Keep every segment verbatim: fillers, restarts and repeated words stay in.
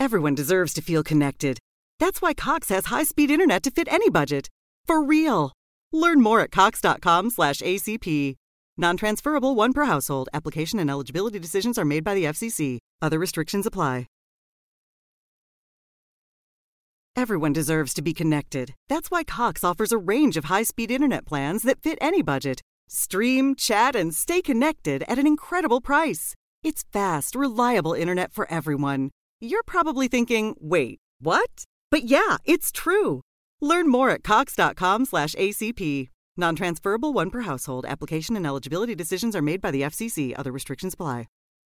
Everyone deserves to feel connected. That's why Cox has high-speed internet to fit any budget. For real. Learn more at cox.com slash ACP. Non-transferable one per household. Application and eligibility decisions are made by the F C C. Other restrictions apply. Everyone deserves to be connected. That's why Cox offers a range of high-speed internet plans that fit any budget. Stream, chat, and stay connected at an incredible price. It's fast, reliable internet for everyone. You're probably thinking, wait, what? But yeah, it's true. Learn more at cox.com slash ACP. Non-transferable one per household. Application and eligibility decisions are made by the F C C. Other restrictions apply.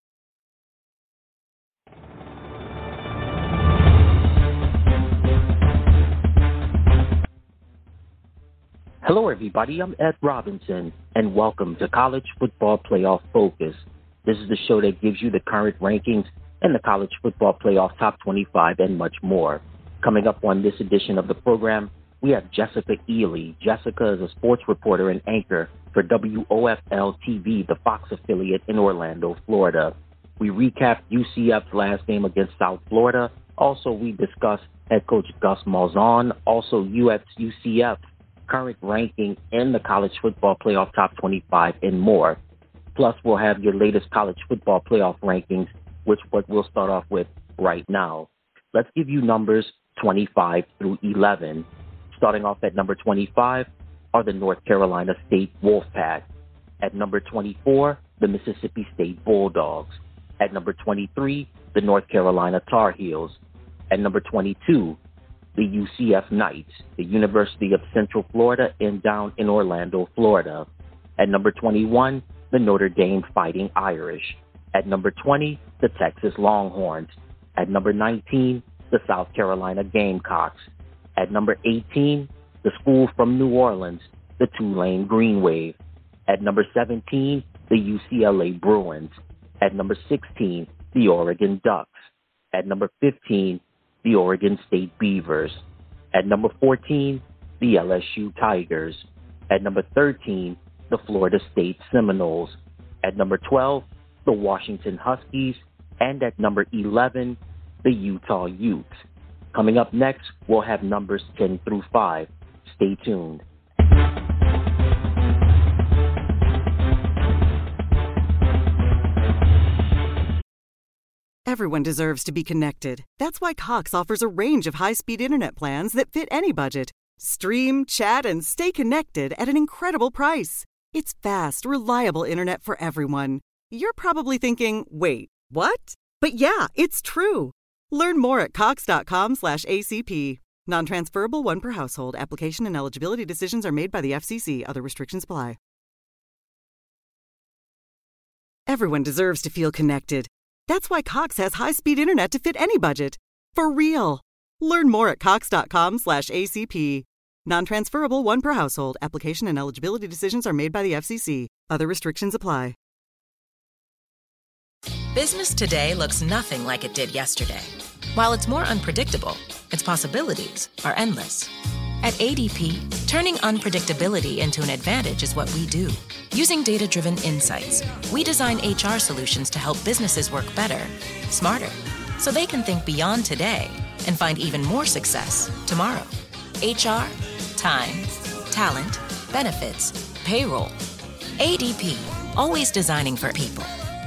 Hello, everybody. I'm Ed Robinson, and welcome to College Football Playoff Focus. This is the show that gives you the current rankings and the College Football Playoff Top twenty-five and much more. Coming up on this edition of the program, we have Jessica Ely. Jessica is a sports reporter and anchor for W O F L T V, the Fox affiliate in Orlando, Florida. We recap U C F's last game against South Florida. Also, we discuss head coach Gus Malzahn, also U C F's current ranking in the College Football Playoff Top twenty-five, and more. Plus, we'll have your latest College Football Playoff rankings, which what we'll start off with right now. Let's give you numbers twenty-five through eleven. Starting off at number twenty-five are the North Carolina State Wolfpack. At number twenty-four, the Mississippi State Bulldogs. At number twenty-three, the North Carolina Tar Heels. At number twenty-two, the U C F Knights, the University of Central Florida, and down in Orlando, Florida. At number twenty-one, the Notre Dame Fighting Irish. At number twenty, the Texas Longhorns. At number nineteen, the South Carolina Gamecocks. At number eighteen, the school from New Orleans, the Tulane Green Wave. At number seventeen, the U C L A Bruins. At number sixteen, the Oregon Ducks. At number fifteen, the Oregon State Beavers. At number fourteen, the L S U Tigers. At number thirteen, the Florida State Seminoles. At number twelve, the Washington Huskies. And at number eleven, the Utah Utes. Coming up next, we'll have numbers ten through five. Stay tuned. Everyone deserves to be connected. That's why Cox offers a range of high-speed internet plans that fit any budget. Stream, chat, and stay connected at an incredible price. It's fast, reliable internet for everyone. You're probably thinking, wait, what? But yeah, it's true. Learn more at cox.com slash ACP. Non-transferable one per household. Application and eligibility decisions are made by the F C C. Other restrictions apply. Everyone deserves to feel connected. That's why Cox has high-speed internet to fit any budget. For real. Learn more at cox.com slash ACP. Non-transferable one per household. Application and eligibility decisions are made by the F C C. Other restrictions apply. Business today looks nothing like it did yesterday. While it's more unpredictable, its possibilities are endless. At A D P, turning unpredictability into an advantage is what we do. Using data-driven insights, we design H R solutions to help businesses work better, smarter, so they can think beyond today and find even more success tomorrow. H R, time, talent, benefits, payroll. A D P, always designing for people.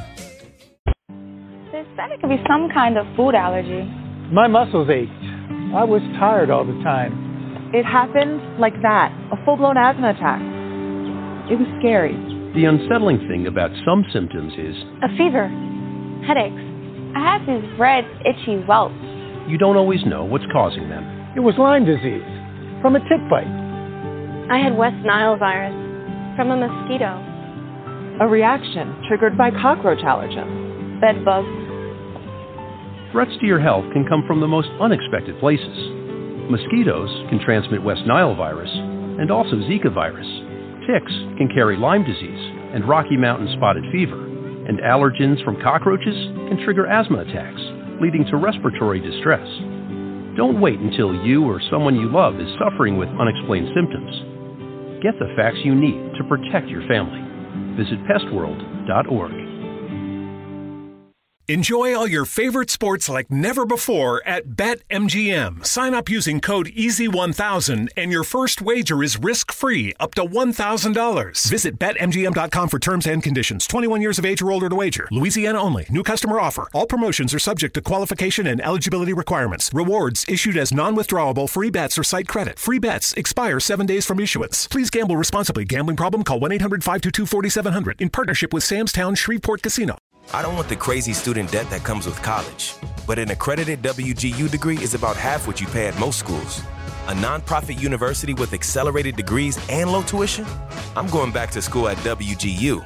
They said it could be some kind of food allergy. My muscles ached. I was tired all the time. It happened like that, a full-blown asthma attack. It was scary. The unsettling thing about some symptoms is a fever, headaches. I have these red, itchy welts. You don't always know what's causing them. It was Lyme disease from a tick bite. I had West Nile virus from a mosquito. A reaction triggered by cockroach allergens. Bed bugs. Threats to your health can come from the most unexpected places. Mosquitoes can transmit West Nile virus and also Zika virus. Ticks can carry Lyme disease and Rocky Mountain spotted fever. And allergens from cockroaches can trigger asthma attacks, leading to respiratory distress. Don't wait until you or someone you love is suffering with unexplained symptoms. Get the facts you need to protect your family. Visit pest world dot org. Enjoy all your favorite sports like never before at BetMGM. Sign up using code E A S Y one thousand and your first wager is risk-free up to one thousand dollars. Visit Bet M G M dot com for terms and conditions. twenty-one years of age or older to wager. Louisiana only. New customer offer. All promotions are subject to qualification and eligibility requirements. Rewards issued as non-withdrawable free bets or site credit. Free bets expire seven days from issuance. Please gamble responsibly. Gambling problem? Call one eight hundred five two two four seven zero zero in partnership with Sam's Town Shreveport Casino. I don't want the crazy student debt that comes with college, but an accredited W G U degree is about half what you pay at most schools. A nonprofit university with accelerated degrees and low tuition? I'm going back to school at W G U.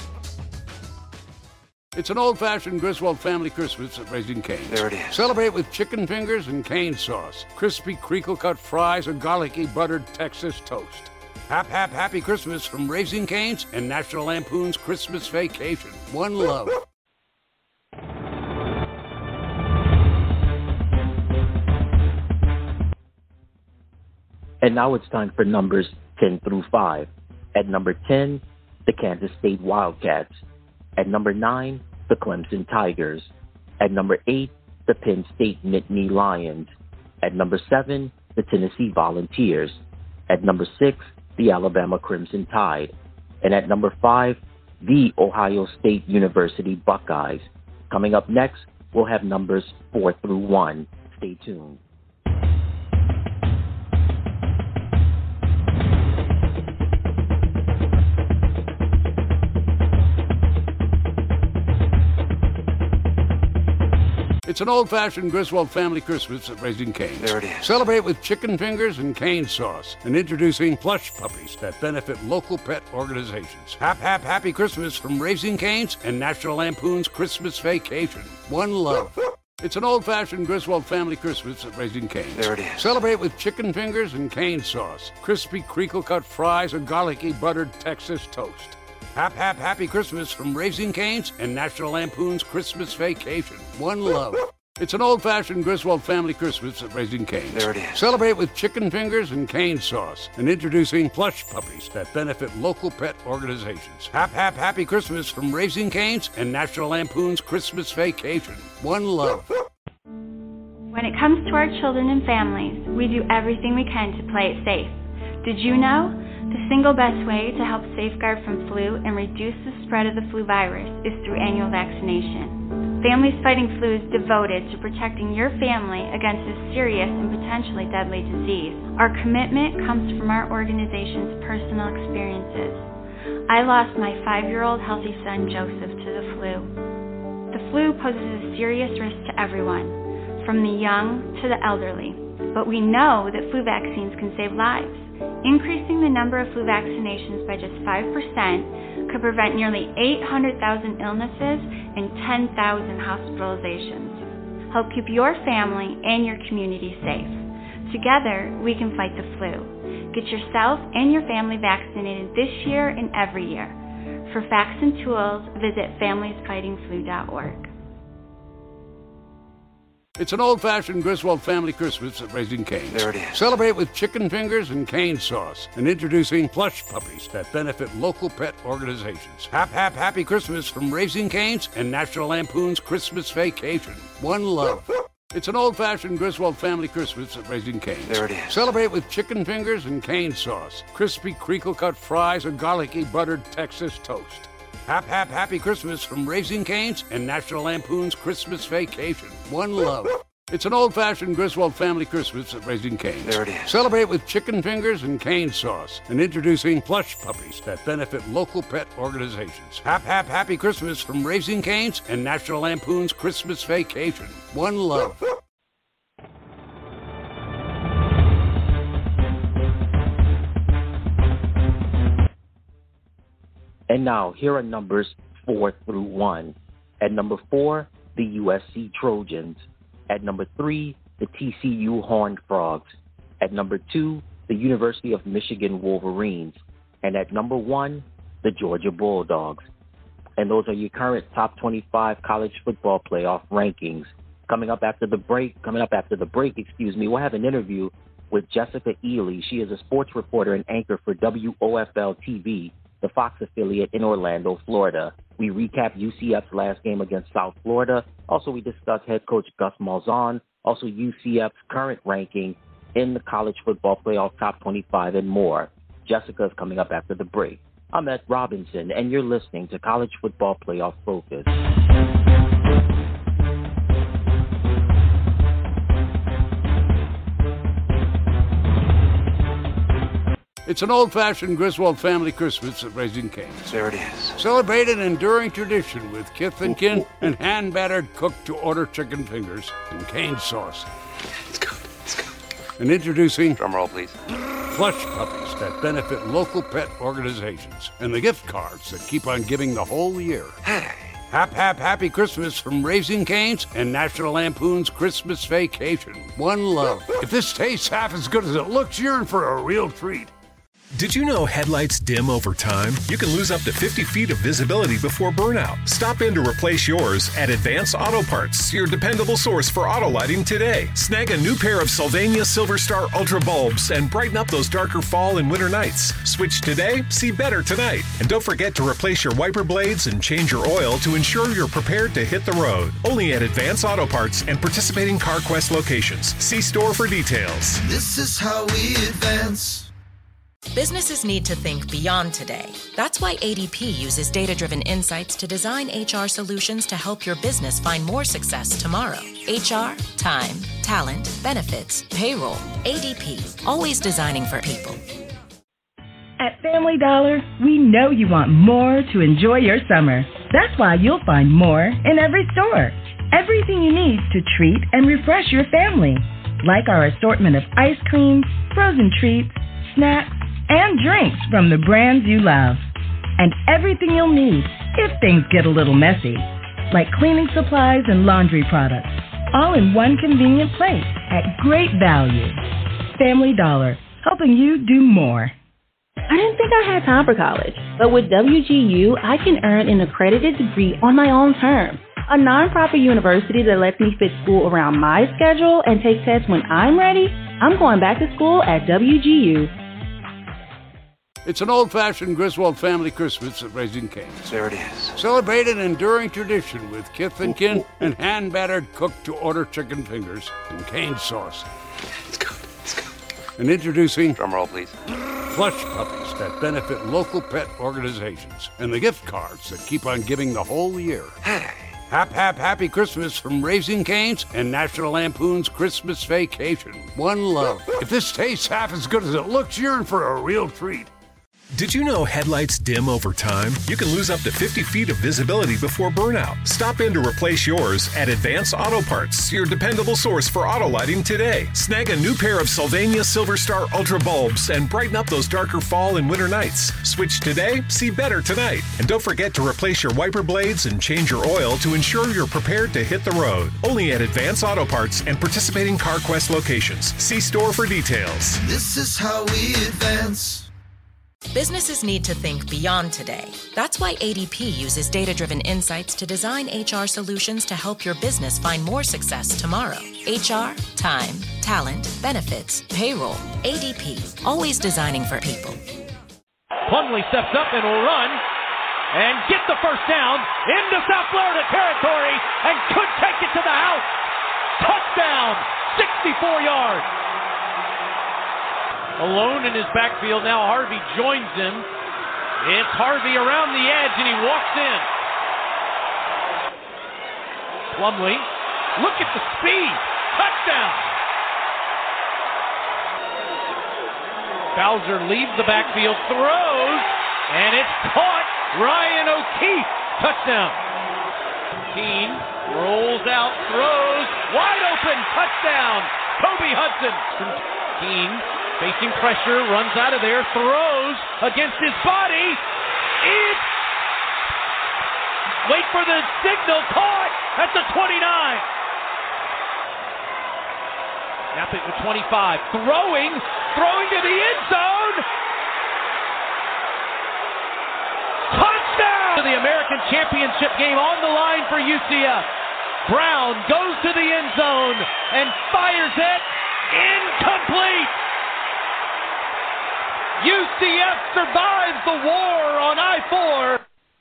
It's an old-fashioned Griswold family Christmas at Raising Cane's. There it is. Celebrate with chicken fingers and cane sauce, crispy crinkle-cut fries, and garlicky buttered Texas toast. Hap, hap, happy Christmas from Raising Cane's and National Lampoon's Christmas Vacation. One love. And now it's time for numbers ten through five. At number ten, the Kansas State Wildcats. At number nine, the Clemson Tigers. At number eight, the Penn State Nittany Lions. At number seven, the Tennessee Volunteers. At number six, the Alabama Crimson Tide. And at number five, the Ohio State University Buckeyes. Coming up next, we'll have numbers four through one. Stay tuned. It's an old-fashioned Griswold family Christmas at Raising Cane's. There it is. Celebrate with chicken fingers and cane sauce. And introducing plush puppies that benefit local pet organizations. Hap, hap, happy Christmas from Raising Cane's and National Lampoon's Christmas Vacation. One love. It's an old-fashioned Griswold family Christmas at Raising Cane's. There it is. Celebrate with chicken fingers and cane sauce, crispy crinkle-cut fries, and garlicky buttered Texas toast. Hap, hap, happy Christmas from Raising Cane's and National Lampoon's Christmas Vacation. One love. It's an old-fashioned Griswold family Christmas at Raising Cane's. There it is. Celebrate with chicken fingers and cane sauce. And introducing plush puppies that benefit local pet organizations. Hap, hap, happy Christmas from Raising Cane's and National Lampoon's Christmas Vacation. One love. When it comes to our children and families, we do everything we can to play it safe. Did you know? The single best way to help safeguard from flu and reduce the spread of the flu virus is through annual vaccination. Families Fighting Flu is devoted to protecting your family against this serious and potentially deadly disease. Our commitment comes from our organization's personal experiences. I lost my five-year-old healthy son Joseph to the flu. The flu poses a serious risk to everyone, from the young to the elderly, but we know that flu vaccines can save lives. Increasing the number of flu vaccinations by just five percent could prevent nearly eight hundred thousand illnesses and ten thousand hospitalizations. Help keep your family and your community safe. Together, we can fight the flu. Get yourself and your family vaccinated this year and every year. For facts and tools, visit families fighting flu dot org. It's an old-fashioned Griswold family Christmas at Raising Cane's. There it is. Celebrate with chicken fingers and cane sauce. And introducing plush puppies that benefit local pet organizations. Hap, hap, happy Christmas from Raising Cane's and National Lampoon's Christmas Vacation. One love. It's an old-fashioned Griswold family Christmas at Raising Cane's. There it is. Celebrate with chicken fingers and cane sauce, crispy crinkle-cut fries, and garlicky buttered Texas toast. Hap, hap, happy Christmas from Raising Cane's and National Lampoon's Christmas Vacation. One love. It's an old-fashioned Griswold family Christmas at Raising Cane's. There it is. Celebrate with chicken fingers and cane sauce. And introducing plush puppies that benefit local pet organizations. Hap, hap, happy Christmas from Raising Cane's and National Lampoon's Christmas Vacation. One love. And now, here are numbers four through one. At number four, the U S C Trojans. At number three, the T C U Horned Frogs. At number two, the University of Michigan Wolverines. And at number one, the Georgia Bulldogs. And those are your current top twenty-five college football playoff rankings. Coming up after the break, coming up after the break, excuse me, we'll have an interview with Jessica Ely. She is a sports reporter and anchor for W O F L T V, the Fox affiliate in Orlando, Florida. We recap U C F's last game against South Florida. Also, we discuss head coach Gus Malzahn, also U C F's current ranking in the College Football Playoff Top twenty-five, and more. Jessica is coming up after the break. I'm Ed Robinson, and you're listening to College Football Playoff Focus. It's an old-fashioned Griswold family Christmas at Raising Cane's. There it is. Celebrate an enduring tradition with kith and kin and hand-battered cooked-to-order chicken fingers and cane sauce. It's good. It's good. And introducing... Drum roll, please. Plush puppies that benefit local pet organizations and the gift cards that keep on giving the whole year. Hey. Hap, hap, happy Christmas from Raising Cane's and National Lampoon's Christmas Vacation. One love. If this tastes half as good as it looks, you're in for a real treat. Did you know headlights dim over time? You can lose up to fifty feet of visibility before burnout. Stop in to replace yours at Advance Auto Parts, your dependable source for auto lighting today. Snag a new pair of Sylvania Silver Star Ultra bulbs and brighten up those darker fall and winter nights. Switch today, see better tonight. And don't forget to replace your wiper blades and change your oil to ensure you're prepared to hit the road. Only at Advance Auto Parts and participating CarQuest locations. See store for details. This is how we advance. Businesses need to think beyond today. That's why A D P uses data-driven insights to design H R solutions to help your business find more success tomorrow. H R, time, talent, benefits, payroll. A D P, always designing for people. At Family Dollar, we know you want more to enjoy your summer. That's why you'll find more in every store. Everything you need to treat and refresh your family. Like our assortment of ice cream, frozen treats, snacks, and drinks from the brands you love. And everything you'll need if things get a little messy, like cleaning supplies and laundry products, all in one convenient place at great value. Family Dollar, helping you do more. I didn't think I had time for college, but with W G U, I can earn an accredited degree on my own terms. A nonprofit university that lets me fit school around my schedule and take tests when I'm ready. I'm going back to school at W G U. It's an old-fashioned Griswold family Christmas at Raising Cane's. There it is. Celebrate an enduring tradition with kith and kin and hand-battered cooked-to-order chicken fingers and cane sauce. It's good. It's good. And introducing... Drum roll, please. Plush puppies that benefit local pet organizations and the gift cards that keep on giving the whole year. Hey. Hap, hap, happy Christmas from Raising Cane's and National Lampoon's Christmas Vacation. One love. If this tastes half as good as it looks, you're in for a real treat. Did you know headlights dim over time? You can lose up to fifty feet of visibility before burnout. Stop in to replace yours at Advance Auto Parts, your dependable source for auto lighting today. Snag a new pair of Sylvania Silver Star Ultra bulbs and brighten up those darker fall and winter nights. Switch today, see better tonight. And don't forget to replace your wiper blades and change your oil to ensure you're prepared to hit the road. Only at Advance Auto Parts and participating CarQuest locations. See store for details. This is how we advance. Businesses need to think beyond today. That's why A D P uses data-driven insights to design H R solutions to help your business find more success tomorrow. H R, time, talent, benefits, payroll. A D P, always designing for people. Plumlee steps up and will run and get the first down into South Florida territory and could take it to the house. Touchdown, sixty-four yards. Alone in his backfield now, Harvey joins him. It's Harvey around the edge, and he walks in. Plumlee, look at the speed. Touchdown. Bowser leaves the backfield, throws, and it's caught. Ryan O'Keefe, touchdown. Keene rolls out, throws, wide open, touchdown. Kobe Hudson. Keene facing pressure, runs out of there, throws against his body. It's... Wait for the signal, caught at the twenty-nine. Snap it to twenty-five, throwing, throwing to the end zone. Touchdown! To the American Championship game on the line for U C F. Brown goes to the end zone and fires it. Incomplete! U C F survives the war on I four.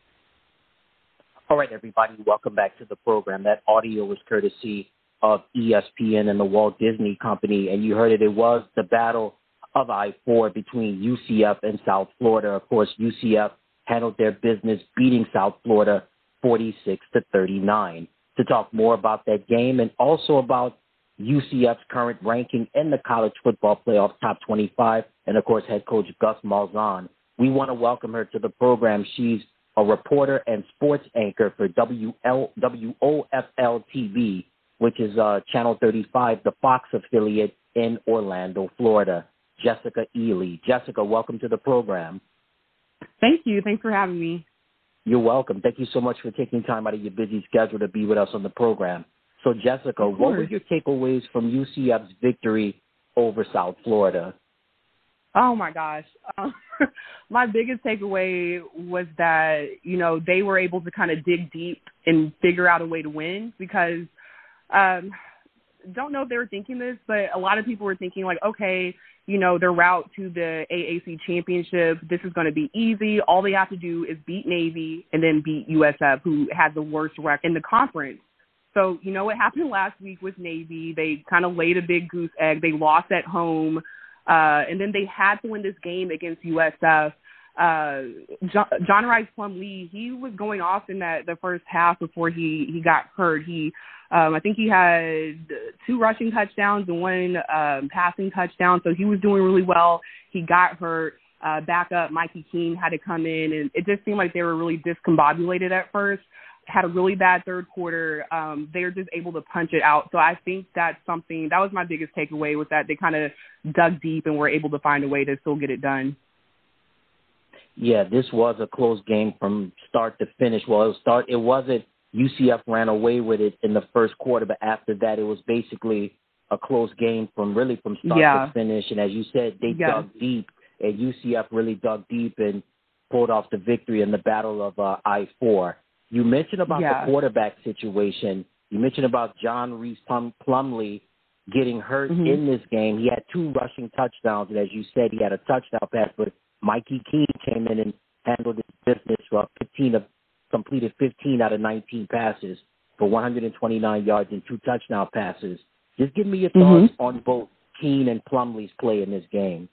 All right, everybody, welcome back to the program. That audio was courtesy of E S P N and the Walt Disney Company, and you heard it. It was the battle of I four between U C F and South Florida. Of course, U C F handled their business, beating South Florida forty-six to thirty-nine. To talk more about that game and also about U C F's current ranking in the college football playoff top twenty-five, and of course, head coach Gus Malzahn, we want to welcome her to the program. She's a reporter and sports anchor for W O F L T V, which is uh, Channel thirty-five, the Fox affiliate in Orlando, Florida. Jessica Ely. Jessica, welcome to the program. Thank you. Thanks for having me. You're welcome. Thank you so much for taking time out of your busy schedule to be with us on the program. So, Jessica, what were your takeaways from U C F's victory over South Florida? Oh, my gosh. Um, my biggest takeaway was that, you know, they were able to kind of dig deep and figure out a way to win because um, don't know if they were thinking this, but a lot of people were thinking like, okay, you know, their route to the A A C championship, this is going to be easy. All they have to do is beat Navy and then beat U S F, who had the worst record in the conference. So, you know, what happened last week with Navy, they kind of laid a big goose egg. They lost at home, uh, and then they had to win this game against U S F. Uh, John, John Rice Plumlee, he was going off in that the first half before he, he got hurt. He Um, I think he had two rushing touchdowns and one um, passing touchdown, so he was doing really well. He got hurt. Uh, backup Mikey Keene had to come in, and it just seemed like they were really discombobulated at first, had a really bad third quarter. Um, they were just able to punch it out. So I think that's something – that was my biggest takeaway, was that they kind of dug deep and were able to find a way to still get it done. Yeah, this was a close game from start to finish. Well, it, was start, it wasn't – U C F ran away with it in the first quarter, but after that, it was basically a close game from really from start yeah. to finish. And as you said, they yeah. dug deep, and U C F really dug deep and pulled off the victory in the battle of uh, I four. You mentioned about yeah. the quarterback situation. You mentioned about John Reese Plum- Plumlee getting hurt mm-hmm. in this game. He had two rushing touchdowns, and as you said, he had a touchdown pass, but Mikey Keene came in and handled his business for fifteen of completed fifteen out of nineteen passes for one hundred twenty-nine yards and two touchdown passes. Just give me your thoughts mm-hmm. on both Keene and Plumlee's play in this game.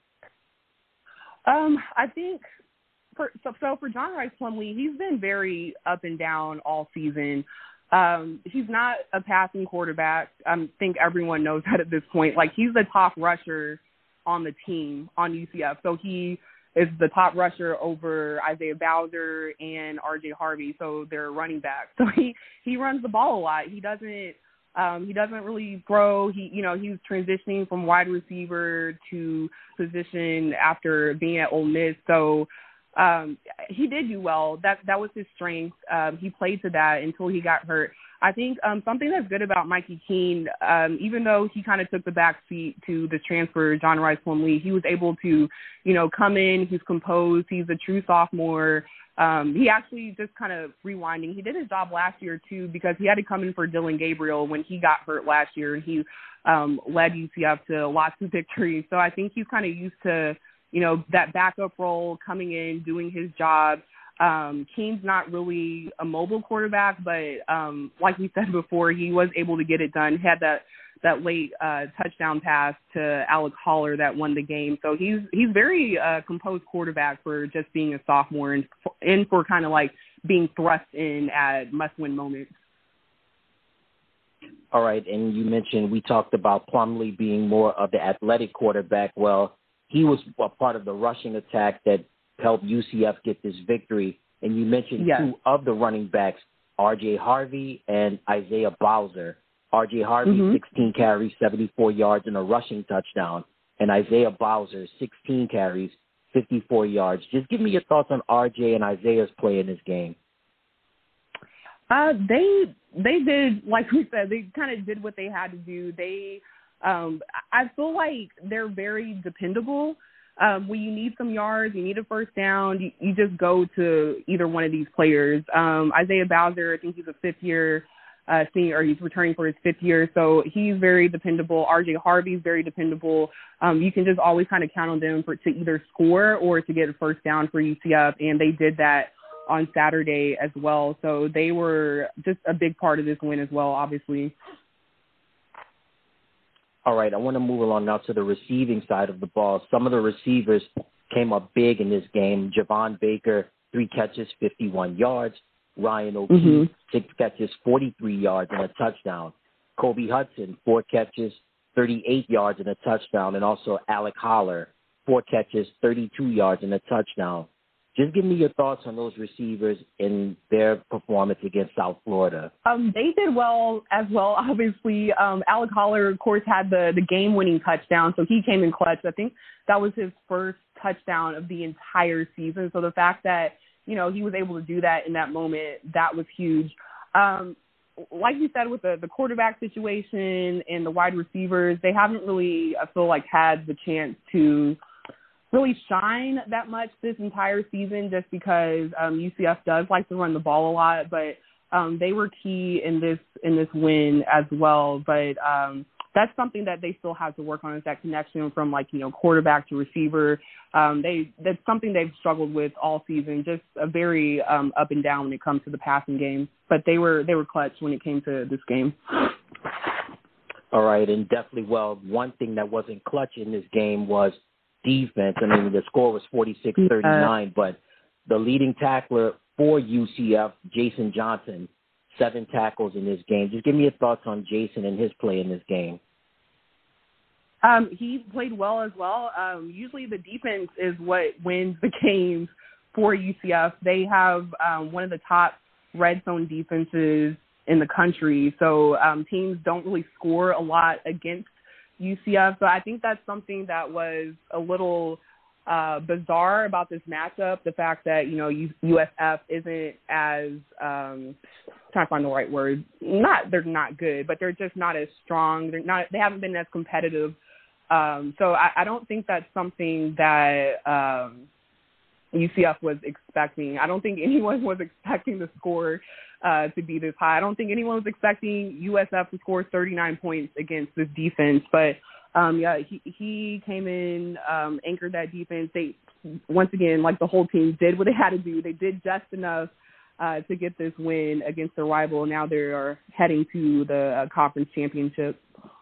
Um, I think for, so, so for John Rice Plumlee, he's been very up and down all season. Um, he's not a passing quarterback. I think everyone knows that at this point. Like, he's the top rusher on the team on U C F. So he is the top rusher over Isaiah Bowser and R J Harvey, so they're running back. So he, he runs the ball a lot. He doesn't um, he doesn't really throw. He you know he's transitioning from wide receiver to position after being at Ole Miss. So um, he did do well. That that was his strength. Um, he played to that until he got hurt. I think um, something that's good about Mikey Keene, um, even though he kind of took the back seat to the transfer, John Rice Plumlee, he was able to, you know, come in. He's composed. He's a true sophomore. Um, he actually just kind of rewinding. He did his job last year, too, because he had to come in for Dylan Gabriel when he got hurt last year, and he um, led U C F to lots of victories. So I think he's kind of used to, you know, that backup role, coming in, doing his job. Um, Keene's not really a mobile quarterback, but um, like we said before, he was able to get it done. He had that that late uh, touchdown pass to Alex Holler that won the game. So he's he's very uh, composed quarterback for just being a sophomore and in for kind of like being thrust in at must-win moments. All right, and you mentioned we talked about Plumlee being more of the athletic quarterback. Well, he was a part of the rushing attack that helped U C F get this victory. And you mentioned yes. two of the running backs, R J Harvey and Isaiah Bowser. R J Harvey, mm-hmm. sixteen carries, seventy-four yards, and a rushing touchdown. And Isaiah Bowser, sixteen carries, fifty-four yards. Just give me your thoughts on R J and Isaiah's play in this game. Uh, they they did, like we said, they kind of did what they had to do. They, um, I feel like they're very dependable. Um, when you need some yards, you need a first down, you, you just go to either one of these players. Um, Isaiah Bowser, I think he's a fifth-year uh, senior, or he's returning for his fifth year. So he's very dependable. R J Harvey's very dependable. Um, you can just always kind of count on them for to either score or to get a first down for U C F, and they did that on Saturday as well. So they were just a big part of this win as well, obviously. All right, I want to move along now to the receiving side of the ball. Some of the receivers came up big in this game. Javon Baker, three catches, fifty-one yards. Ryan O'Keefe, mm-hmm. six catches, forty-three yards and a touchdown. Kobe Hudson, four catches, thirty-eight yards and a touchdown. And also Alec Holler, four catches, thirty-two yards and a touchdown. Just give me your thoughts on those receivers and their performance against South Florida. Um, they did well as well, obviously. Um, Alec Holler, of course, had the, the game-winning touchdown, so he came in clutch. I think that was his first touchdown of the entire season. So the fact that, you know, he was able to do that in that moment, that was huge. Um, like you said, with the, the quarterback situation and the wide receivers, they haven't really, I feel like, had the chance to really shine that much this entire season, just because um, U C F does like to run the ball a lot, but um, they were key in this in this win as well. But um, that's something that they still have to work on, is that connection from, like, you know, quarterback to receiver. Um, they that's something they've struggled with all season, just a very um, up and down when it comes to the passing game. But they were they were clutch when it came to this game. All right, and definitely, well, one thing that wasn't clutch in this game was defense. I mean, the score was forty-six thirty-nine, uh, but the leading tackler for U C F, Jason Johnson, seven tackles in this game. Just give me your thoughts on Jason and his play in this game. Um, he played well as well. Um, usually the defense is what wins the games for U C F. They have um, one of the top red zone defenses in the country, so um, teams don't really score a lot against U C F. So I think that's something that was a little uh, bizarre about this matchup. The fact that, you know, U S F isn't as um, trying to find the right word. Not they're not good, but they're just not as strong. They're not. They haven't been as competitive. Um, so I, I don't think that's something that um, U C F was expecting. I don't think anyone was expecting the score uh, to be this high. I don't think anyone was expecting U S F to score thirty-nine points against this defense. But, um, yeah, he, he came in, um, anchored that defense. They, once again, like the whole team, did what they had to do. They did just enough uh, to get this win against their rival. Now they are heading to the uh, conference championship.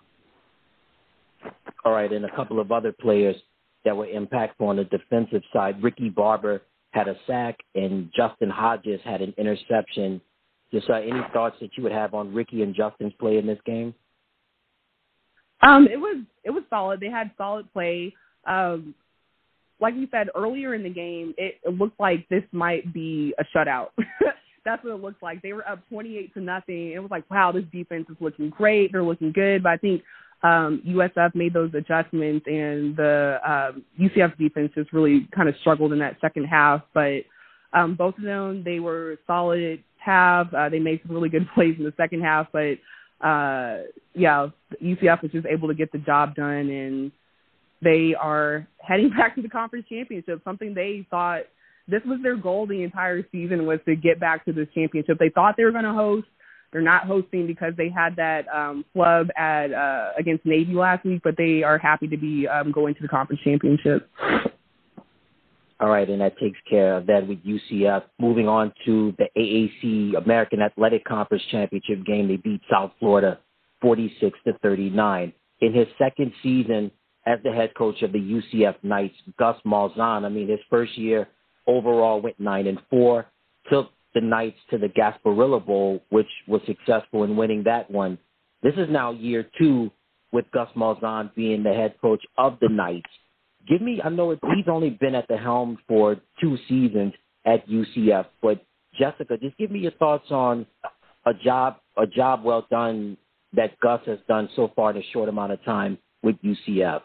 All right, and a couple of other players that were impactful on the defensive side. Ricky Barber had a sack, and Justin Hodges had an interception. Just uh, any thoughts that you would have on Ricky and Justin's play in this game? Um, it was it was solid. They had solid play. Um, like you said earlier in the game, it, it looked like this might be a shutout. That's what it looked like. They were up twenty-eight to nothing. It was like, wow, this defense is looking great. They're looking good. But I think Um, U S F made those adjustments, and the um, U C F defense just really kind of struggled in that second half. But um, both of them, they were solid have. Uh, they made some really good plays in the second half. But, uh, yeah, U C F was just able to get the job done, and they are heading back to the conference championship, something they thought this was their goal the entire season, was to get back to this championship. They thought they were going to host. They're not hosting because they had that um, flub at uh, against Navy last week, but they are happy to be um, going to the conference championship. All right, and that takes care of that with U C F. Moving on to the A A C American Athletic Conference Championship game, they beat South Florida forty-six to thirty-nine. In his second season as the head coach of the U C F Knights, Gus Malzahn, I mean, his first year overall went nine and four, took the Knights to the Gasparilla Bowl, which was successful in winning that one. This is now year two with Gus Malzahn being the head coach of the Knights. Give me, I know it, he's only been at the helm for two seasons at U C F, but Jessica, just give me your thoughts on a job, a job well done that Gus has done so far in a short amount of time with U C F.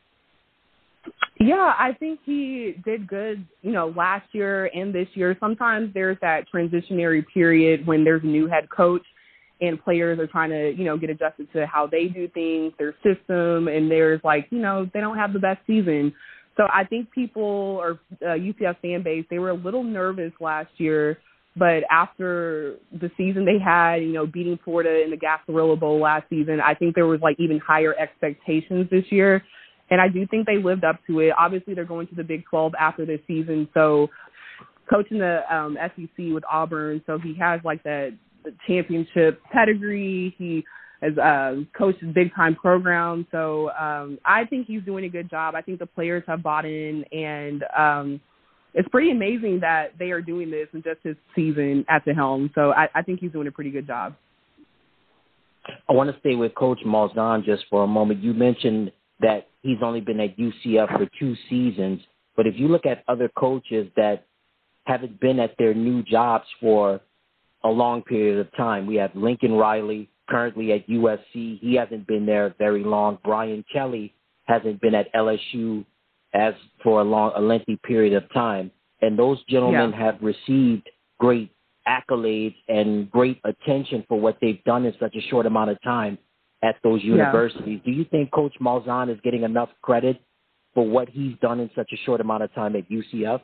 Yeah, I think he did good, you know, last year and this year. Sometimes there's that transitionary period when there's a new head coach and players are trying to, you know, get adjusted to how they do things, their system, and there's like, you know, they don't have the best season. So I think people, or uh, U C F fan base, they were a little nervous last year But after the season they had, you know, beating Florida in the Gasparilla Bowl last season, I think there was like even higher expectations this year. And I do think they lived up to it. Obviously, they're going to the Big twelve after this season. So coaching the um, S E C with Auburn, so he has like that the championship pedigree. He has uh, coached a big-time program. So um, I think he's doing a good job. I think the players have bought in, and um, it's pretty amazing that they are doing this in just his season at the helm. So I, I think he's doing a pretty good job. I want to stay with Coach Malzahn just for a moment. You mentioned that he's only been at U C F for two seasons, but if you look at other coaches that haven't been at their new jobs for a long period of time, we have Lincoln Riley, currently at U S C. He hasn't been there very long. Brian Kelly hasn't been at L S U as for a long, a lengthy period of time. And those gentlemen yeah. have received great accolades and great attention for what they've done in such a short amount of time at those universities. Yeah. Do you think Coach Malzahn is getting enough credit for what he's done in such a short amount of time at U C F?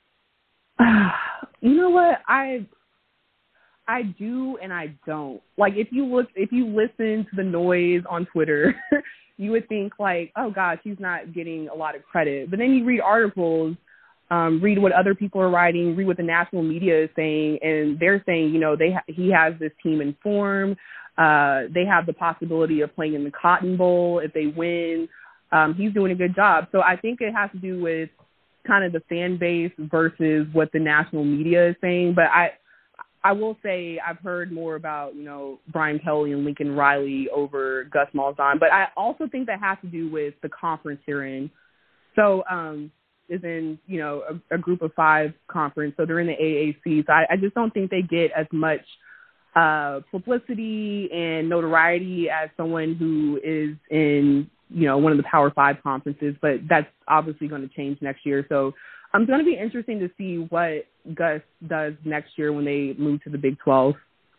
You know what? I I do and I don't. Like, if you look, if you listen to the noise on Twitter, you would think like, oh gosh, he's not getting a lot of credit. But then you read articles, um, read what other people are writing, read what the national media is saying, and they're saying, you know, they ha- he has this team in form. Uh, they have the possibility of playing in the Cotton Bowl if they win. Um, he's doing a good job. So I think it has to do with kind of the fan base versus what the national media is saying. But I, I will say I've heard more about, you know, Brian Kelly and Lincoln Riley over Gus Malzahn. But I also think that has to do with the conference they're in. So um, is in, you know, a, a group of five conference. So they're in the A A C. So I, I just don't think they get as much uh, publicity and notoriety as someone who is in, you know, one of the Power Five conferences. But that's obviously going to change next year. So I'm going to be interesting to see what Gus does next year when they move to the Big twelve.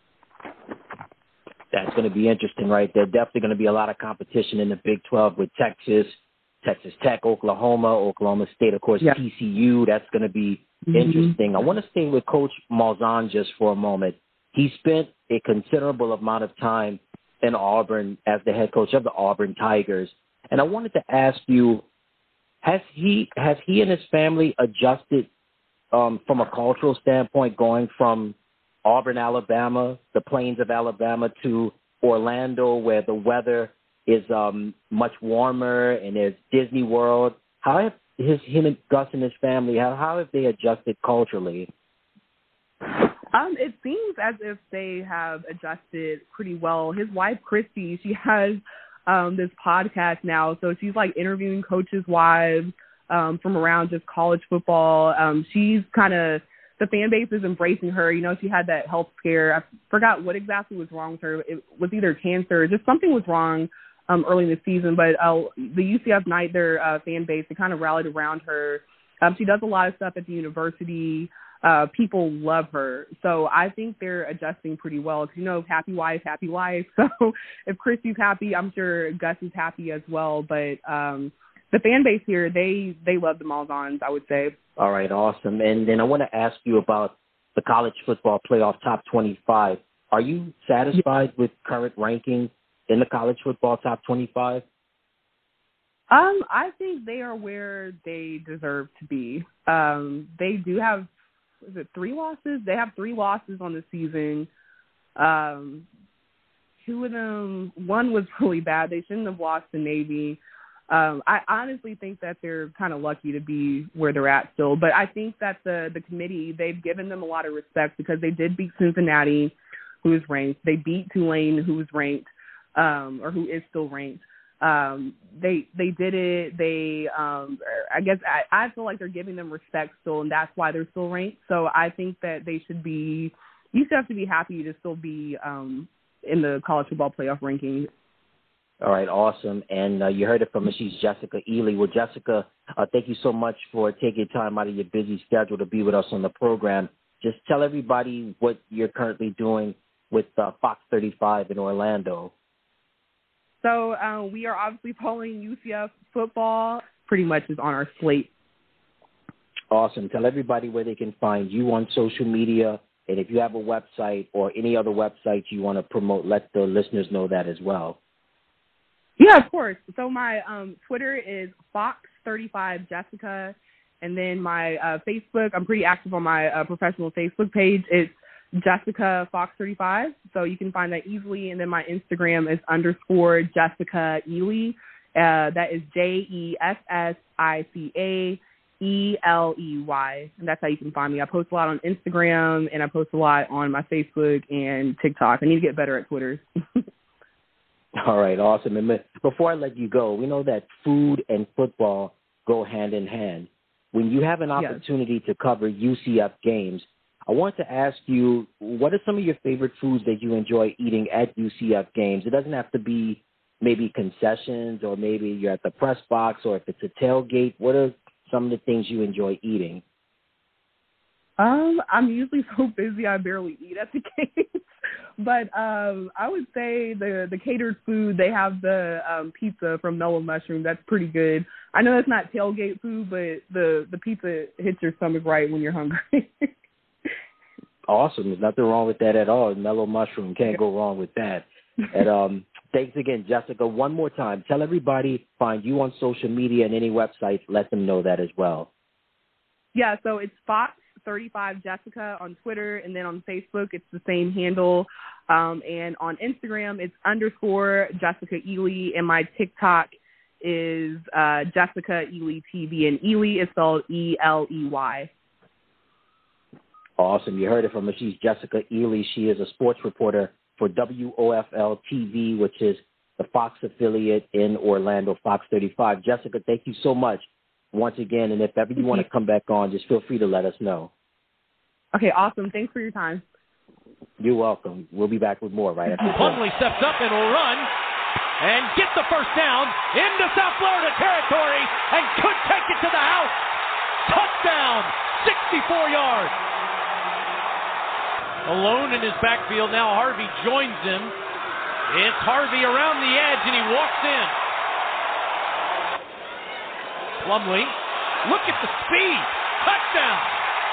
That's going to be interesting, right? There's definitely going to be a lot of competition in the Big twelve with Texas, Texas Tech, Oklahoma, Oklahoma State, of course, yeah. T C U. That's going to be mm-hmm. interesting. I want to stay with Coach Malzahn just for a moment. He spent a considerable amount of time in Auburn as the head coach of the Auburn Tigers. And I wanted to ask you, has he has he and his family adjusted um, from a cultural standpoint, going from Auburn, Alabama, the plains of Alabama, to Orlando, where the weather is um, much warmer and there's Disney World? How have his him and Gus and his family, how, how have they adjusted culturally? Um, it seems as if they have adjusted pretty well. His wife, Christy, she has um, this podcast now. So she's like interviewing coaches' wives um, from around just college football. Um, she's kind of, the fan base is embracing her. You know, she had that health scare. I forgot what exactly was wrong with her. It was either cancer or just something was wrong um, early in the season. But uh, the U C F Night, their uh, fan base, they kind of rallied around her. Um, she does a lot of stuff at the university. Uh, people love her. So I think they're adjusting pretty well. Because, you know, happy wife, happy life. So if Christy's happy, I'm sure Gus is happy as well. But um, the fan base here, they, they love the Malzahns, I would say. All right, awesome. And then I want to ask you about the college football playoff top twenty-five. Are you satisfied with current ranking in the college football top twenty-five? Um, I think they are where they deserve to be. Um, they do have, is it three losses? They have three losses on the season. Um, two of them, one was really bad. They shouldn't have lost to Navy. Um, I honestly think that they're kind of lucky to be where they're at still. But I think that the, the committee, they've given them a lot of respect because they did beat Cincinnati, who is ranked. They beat Tulane, who is ranked, um, or who is still ranked. Um, they they did it. They, um, I guess, I, I feel like they're giving them respect still, and that's why they're still ranked. So I think that they should be, you should have to be happy to still be um, in the college football playoff ranking. All right, awesome. And uh, you heard it from her. She's Jessica Ely. Well, Jessica, uh, thank you so much for taking time out of your busy schedule to be with us on the program. Just tell everybody what you're currently doing with uh, Fox thirty-five in Orlando. So uh, we are obviously following U C F football. Pretty much is on our slate. Awesome. Tell everybody where they can find you on social media And if you have a website or any other website you want to promote, let the listeners know that as well. Yeah, of course. So my um, Twitter is Fox thirty-five Jessica, and then my uh, Facebook, I'm pretty active on my uh, professional Facebook page. It's Jessica Fox thirty-five, so you can find that easily. And then my Instagram is underscore Jessica Ely. Uh, that is J E S S I C A E L E Y, and that's how you can find me. I post a lot on Instagram, and I post a lot on my Facebook and TikTok. I need to get better at Twitter. All right, awesome. And before I let you go, we know that food and football go hand in hand. When you have an opportunity yes. to cover U C F games, I want to ask you, what are some of your favorite foods that you enjoy eating at U C F games? It doesn't have to be maybe concessions, or maybe you're at the press box, or if it's a tailgate. What are some of the things you enjoy eating? Um, I'm usually so busy I barely eat at the games. But um, I would say the, the catered food, they have the um, pizza from Mellow Mushroom. That's pretty good. I know that's not tailgate food, but the, the pizza hits your stomach right when you're hungry. Awesome. There's nothing wrong with that at all. Mellow Mushroom, can't go wrong with that. And um, thanks again, Jessica. One more time, tell everybody, find you on social media and any websites. Let them know that as well. Yeah, so it's Fox thirty-five Jessica on Twitter, and then on Facebook it's the same handle, um, and on Instagram it's underscore Jessica Ely, and my TikTok is uh, Jessica Ely T V, and Ely is spelled E L E Y. Awesome. You heard it from her. She's Jessica Ely. She is a sports reporter for W O F L T V, which is the Fox affiliate in Orlando, Fox thirty-five. Jessica, thank you so much once again, and if ever you want to come back on, just feel free to let us know. Okay, awesome. Thanks for your time. You're welcome. We'll be back with more right after this. Plumlee steps up and will run and get the first down into South Florida territory and could take it to the house. Touchdown, sixty-four yards. Alone in his backfield now, Harvey joins him. It's Harvey around the edge, and he walks in. Plumlee, look at the speed. Touchdown.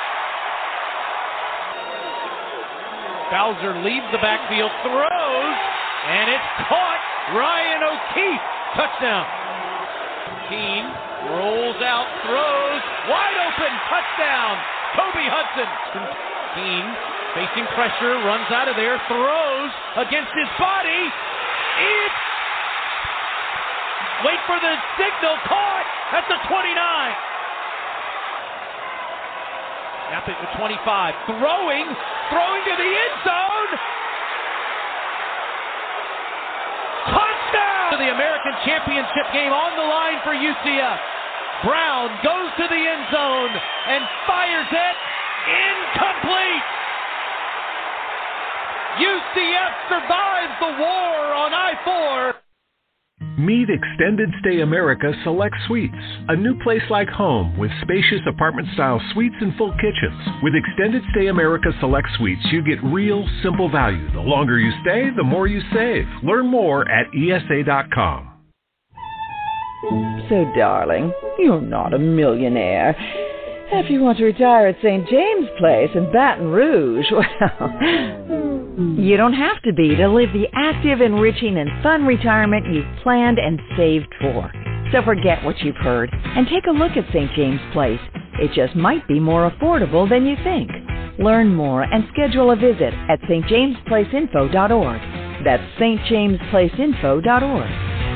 Bowser leaves the backfield, throws, and it's caught. Ryan O'Keefe. Touchdown. Keene rolls out, throws, wide open. Touchdown. Kobe Hudson. Keene facing pressure, runs out of there, throws against his body. It's, wait for the signal, caught at the twenty-nine. Snap it to twenty-five, throwing, throwing to the end zone. Touchdown! To the American Championship game on the line for U C F. Brown goes to the end zone and fires it. Incomplete! U C F survives the war on I four. Meet Extended Stay America Select Suites, a new place like home with spacious apartment-style suites and full kitchens. With Extended Stay America Select Suites, you get real, simple value. The longer you stay, the more you save. Learn more at E S A dot com. So, darling, you're not a millionaire. If you want to retire at Saint James Place in Baton Rouge, well, you don't have to be to live the active, enriching, and fun retirement you've planned and saved for. So forget what you've heard and take a look at Saint James Place. It just might be more affordable than you think. Learn more and schedule a visit at S T James Place Info dot org. That's S T James Place Info dot org.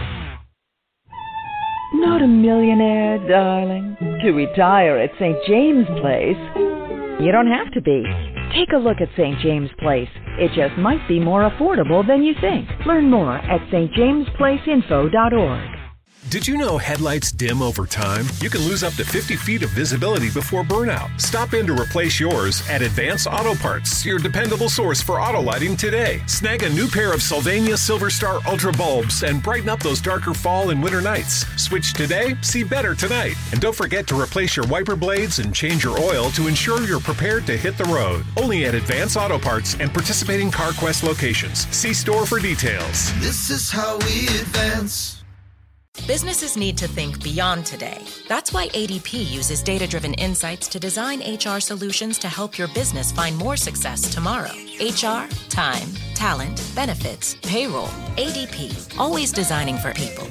Not a millionaire, darling, to retire at Saint James Place. You don't have to be. Take a look at Saint James Place. It just might be more affordable than you think. Learn more at S T James Place Info dot org. Did you know headlights dim over time? You can lose up to fifty feet of visibility before burnout. Stop in to replace yours at Advance Auto Parts, your dependable source for auto lighting today. Snag a new pair of Sylvania Silver Star Ultra bulbs and brighten up those darker fall and winter nights. Switch today, see better tonight. And don't forget to replace your wiper blades and change your oil to ensure you're prepared to hit the road. Only at Advance Auto Parts and participating CarQuest locations. See store for details. This is how we advance. Businesses need to think beyond today. That's why A D P uses data-driven insights to design H R solutions to help your business find more success tomorrow. H R, time, talent, benefits, payroll. A D P, always designing for people.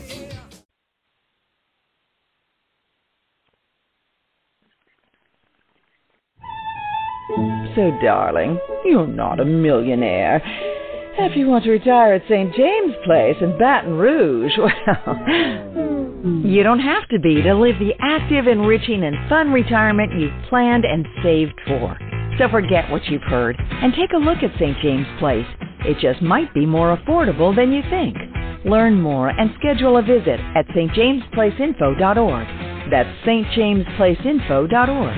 So, darling, you're not a millionaire. If you want to retire at Saint James Place in Baton Rouge, well, you don't have to be to live the active, enriching, and fun retirement you've planned and saved for. So forget what you've heard and take a look at Saint James Place. It just might be more affordable than you think. Learn more and schedule a visit at s t james place info dot org. That's s t james place info dot org.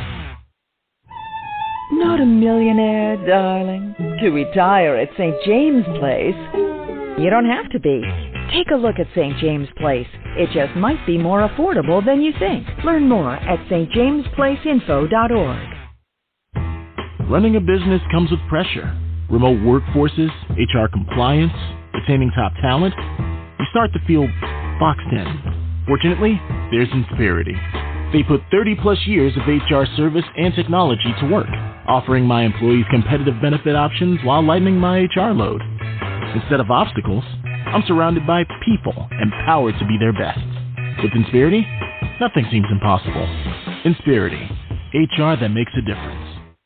Not a millionaire, darling, to retire at Saint James Place. You don't have to be. Take a look at Saint James Place. It just might be more affordable than you think. Learn more at s t james place info dot org. Running a business comes with pressure. Remote workforces, H R compliance, retaining top talent. You start to feel boxed in. Fortunately, there's Insperity. They put thirty plus years of H R service and technology to work, offering my employees competitive benefit options while lightening my H R load. Instead of obstacles, I'm surrounded by people empowered to be their best. With Insperity, nothing seems impossible. Insperity, H R that makes a difference.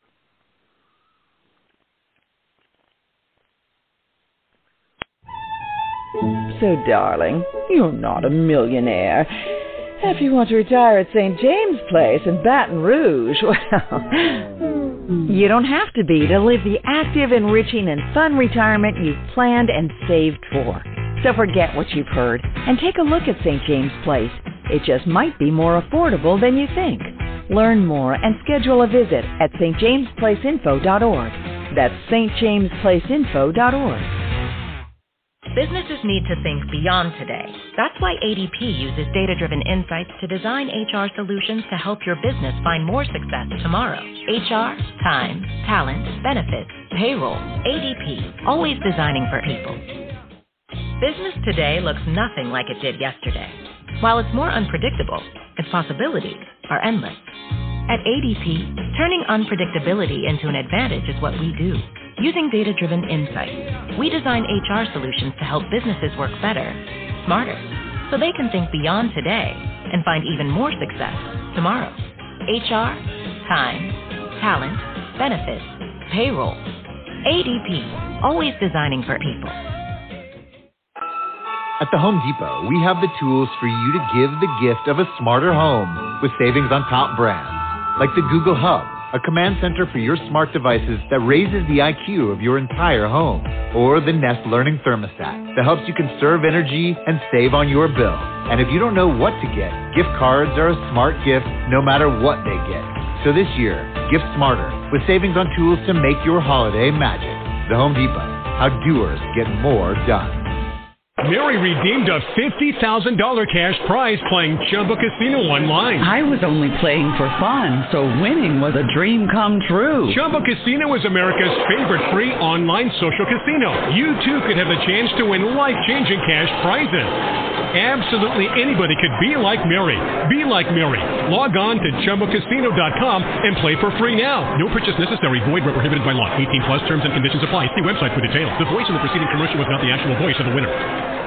So, darling, you're not a millionaire. If you want to retire at Saint James Place in Baton Rouge, well, you don't have to be to live the active, enriching, and fun retirement you've planned and saved for. So forget what you've heard and take a look at Saint James Place. It just might be more affordable than you think. Learn more and schedule a visit at s t james place info dot org. That's s t james place info dot org. Businesses need to think beyond today. That's why A D P uses data-driven insights to design H R solutions to help your business find more success tomorrow. H R, time, talent, benefits, payroll. A D P, always designing for people. Business today looks nothing like it did yesterday. While it's more unpredictable, its possibilities are endless. At A D P, turning unpredictability into an advantage is what we do. Using data-driven insights, we design H R solutions to help businesses work better, smarter, so they can think beyond today and find even more success tomorrow. H R, time, talent, benefits, payroll. A D P, always designing for people. At the Home Depot, we have the tools for you to give the gift of a smarter home with savings on top brands, like the Google Hub, a command center for your smart devices that raises the I Q of your entire home, or the Nest Learning Thermostat that helps you conserve energy and save on your bill. And if you don't know what to get, gift cards are a smart gift no matter what they get. So this year, gift smarter with savings on tools to make your holiday magic. The Home Depot, how doers get more done. Mary redeemed a fifty thousand dollars cash prize playing Chumba Casino online. I was only playing for fun, so winning was a dream come true. Chumba Casino is America's favorite free online social casino. You too could have the chance to win life-changing cash prizes. Absolutely anybody could be like Mary. Be like Mary. Log on to chumba casino dot com and play for free now. No purchase necessary. Void where prohibited by law. eighteen plus terms and conditions apply. See website for details. The voice in the preceding commercial was not the actual voice of the winner.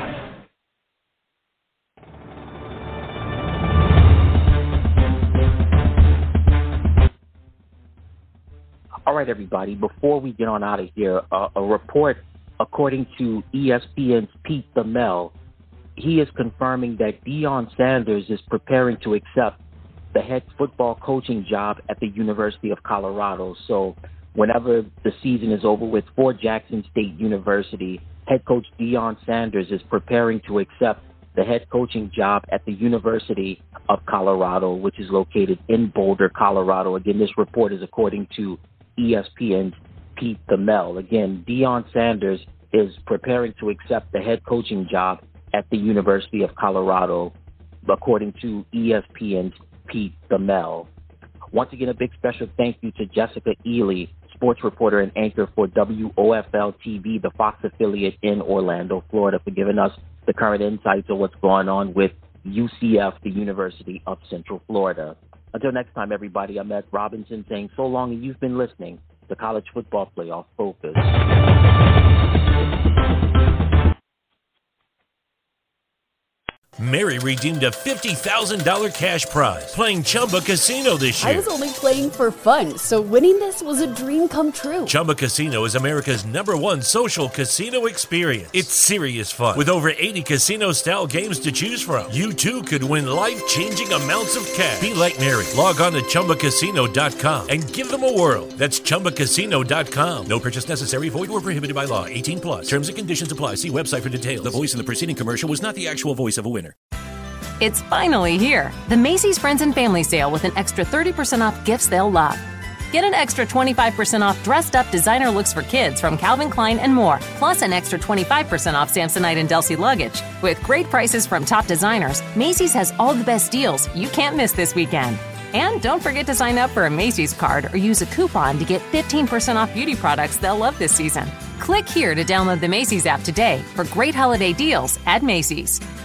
All right, everybody, before we get on out of here, uh, a report according to E S P N's Pete Thamel, he is confirming that Deion Sanders is preparing to accept the head football coaching job at the University of Colorado. So whenever the season is over with for Jackson State University, head coach Deion Sanders is preparing to accept the head coaching job at the University of Colorado, which is located in Boulder, Colorado. Again, this report is according to E S P N's Pete Thamel. Again, Deion Sanders is preparing to accept the head coaching job at the University of Colorado, according to E S P N's Pete Thamel. Once again, a big special thank you to Jessica Ely, sports reporter and anchor for W O F L T V, the Fox affiliate in Orlando, Florida, for giving us the current insights on what's going on with U C F, the University of Central Florida. Until next time, everybody, I'm Ed Robinson saying so long, and you've been listening to College Football Playoff Focus. Mary redeemed a fifty thousand dollars cash prize playing Chumba Casino this year. I was only playing for fun, so winning this was a dream come true. Chumba Casino is America's number one social casino experience. It's serious fun. With over eighty casino-style games to choose from, you too could win life-changing amounts of cash. Be like Mary. Log on to Chumba Casino dot com and give them a whirl. That's Chumba Casino dot com. No purchase necessary. Void or prohibited by law. eighteen plus. Terms and conditions apply. See website for details. The voice in the preceding commercial was not the actual voice of a winner. It's finally here. The Macy's Friends and Family Sale with an extra thirty percent off gifts they'll love. Get an extra twenty-five percent off dressed up designer looks for kids from Calvin Klein and more. Plus an extra twenty-five percent off Samsonite and Delsey luggage. With great prices from top designers, Macy's has all the best deals you can't miss this weekend. And don't forget to sign up for a Macy's card or use a coupon to get fifteen percent off beauty products they'll love this season. Click here to download the Macy's app today for great holiday deals at Macy's.